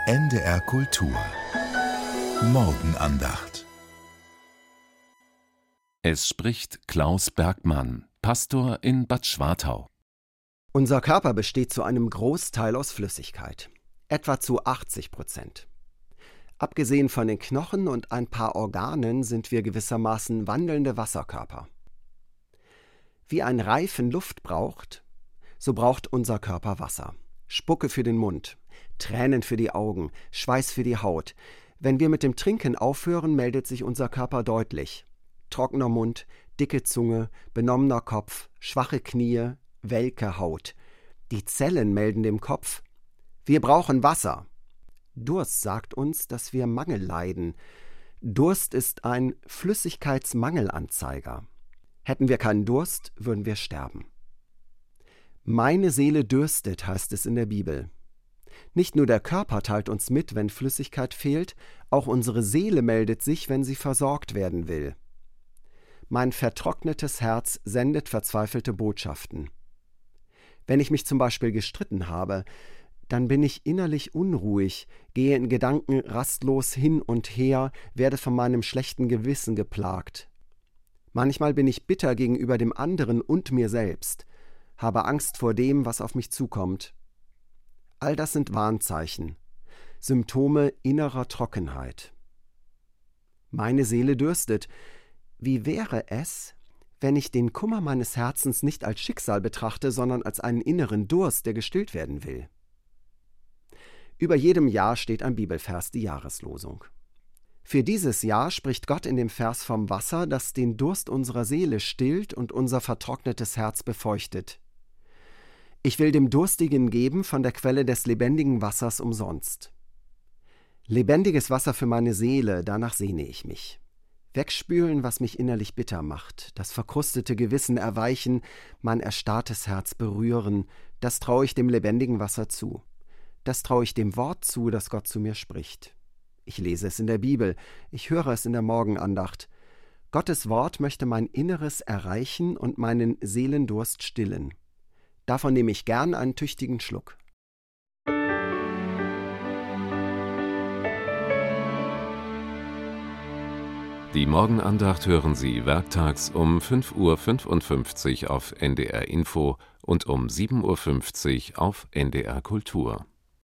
NDR Kultur Morgenandacht. Es spricht Klaus Bergmann, Pastor in Bad Schwartau. Unser Körper besteht zu einem Großteil aus Flüssigkeit, etwa zu 80%. Abgesehen von den Knochen und ein paar Organen sind wir gewissermaßen wandelnde Wasserkörper. Wie ein Reifen Luft braucht, so braucht unser Körper Wasser. Spucke für den Mund, Tränen für die Augen, Schweiß für die Haut. Wenn wir mit dem Trinken aufhören, meldet sich unser Körper deutlich. Trockener Mund, dicke Zunge, benommener Kopf, schwache Knie, welke Haut. Die Zellen melden dem Kopf: Wir brauchen Wasser. Durst sagt uns, dass wir Mangel leiden. Durst ist ein Flüssigkeitsmangelanzeiger. Hätten wir keinen Durst, würden wir sterben. Meine Seele dürstet, heißt es in der Bibel. Nicht nur der Körper teilt uns mit, wenn Flüssigkeit fehlt, auch unsere Seele meldet sich, wenn sie versorgt werden will. Mein vertrocknetes Herz sendet verzweifelte Botschaften. Wenn ich mich zum Beispiel gestritten habe, dann bin ich innerlich unruhig, gehe in Gedanken rastlos hin und her, werde von meinem schlechten Gewissen geplagt. Manchmal bin ich bitter gegenüber dem anderen und mir selbst, habe Angst vor dem, was auf mich zukommt. All das sind Warnzeichen, Symptome innerer Trockenheit. Meine Seele dürstet. Wie wäre es, wenn ich den Kummer meines Herzens nicht als Schicksal betrachte, sondern als einen inneren Durst, der gestillt werden will? Über jedem Jahr steht ein Bibelvers, die Jahreslosung. Für dieses Jahr spricht Gott in dem Vers vom Wasser, das den Durst unserer Seele stillt und unser vertrocknetes Herz befeuchtet. Ich will dem Durstigen geben von der Quelle des lebendigen Wassers umsonst. Lebendiges Wasser für meine Seele, danach sehne ich mich. Wegspülen, was mich innerlich bitter macht, das verkrustete Gewissen erweichen, mein erstarrtes Herz berühren, das traue ich dem lebendigen Wasser zu. Das traue ich dem Wort zu, das Gott zu mir spricht. Ich lese es in der Bibel, ich höre es in der Morgenandacht. Gottes Wort möchte mein Inneres erreichen und meinen Seelendurst stillen. Davon nehme ich gern einen tüchtigen Schluck. Die Morgenandacht hören Sie werktags um 5:55 Uhr auf NDR Info und um 7:50 Uhr auf NDR Kultur.